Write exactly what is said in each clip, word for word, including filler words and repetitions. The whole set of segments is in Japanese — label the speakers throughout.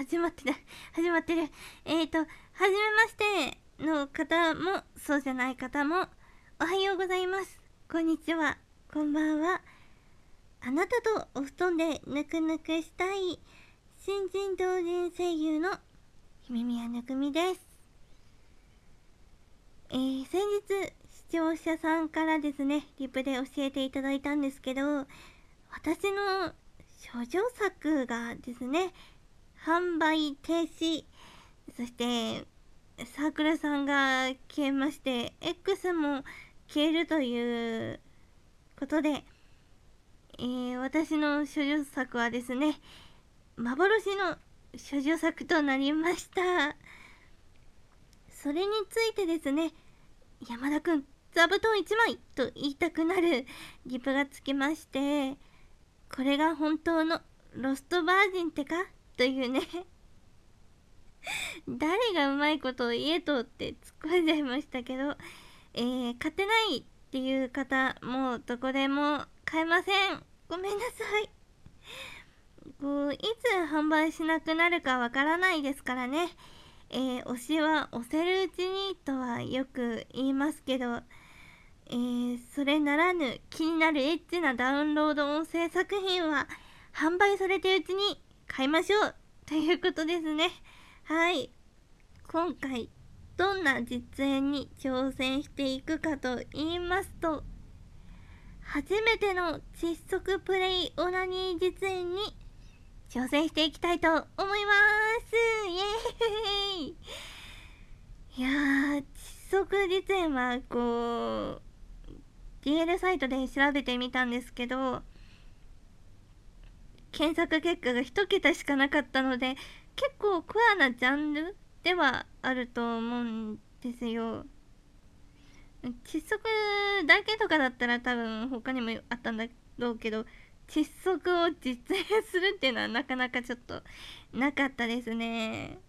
Speaker 1: 始まってる始まってるえーと初めましての方もそうじゃない方もおはようございます、こんにちは、こんばんは。あなたとお布団でぬくぬくしたい新人同人声優の姫宮ぬくみです。えー、先日視聴者さんからですねリプで教えていただいたんですけど、私の処女作がですね販売停止、そしてサークルさんが消えまして X も消えるということで、えー、私の処女作はですね幻の処女作となりました。それについてですね、山田くん座布団いちまいと言いたくなるリプがつきまして、これが本当のロストバージンってかというね誰がうまいことを言えとって突っ込んじゃいましたけど、えー、買ってないっていう方もうどこでも買えません、ごめんなさい。こういつ販売しなくなるかわからないですからね、えー、推しは押せるうちにとはよく言いますけど、えー、それならぬ気になるエッチなダウンロード音声作品は販売されてるうちに買いましょうということですね。はい、今回どんな実演に挑戦していくかと言いますと、初めての窒息プレイオナニー実演に挑戦していきたいと思います。イエーイ。いやー、窒息実演はこう ディーエル サイトで調べてみたんですけど、検索結果が一桁しかなかったので結構コアなジャンルではあると思うんですよ。窒息だけとかだったら多分他にもあったんだろうけど、窒息を実演するっていうのはなかなかちょっとなかったですね。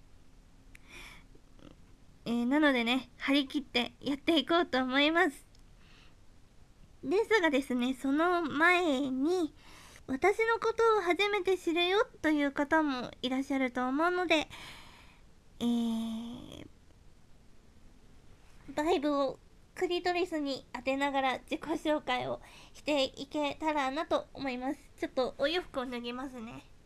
Speaker 1: えー、なのでね張り切ってやっていこうと思います。ですがですね、その前に私のことを初めて知るよという方もいらっしゃると思うので、えー、バイブをクリトリスに当てながら自己紹介をしていけたらなと思います。ちょっとお洋服を脱ぎますね。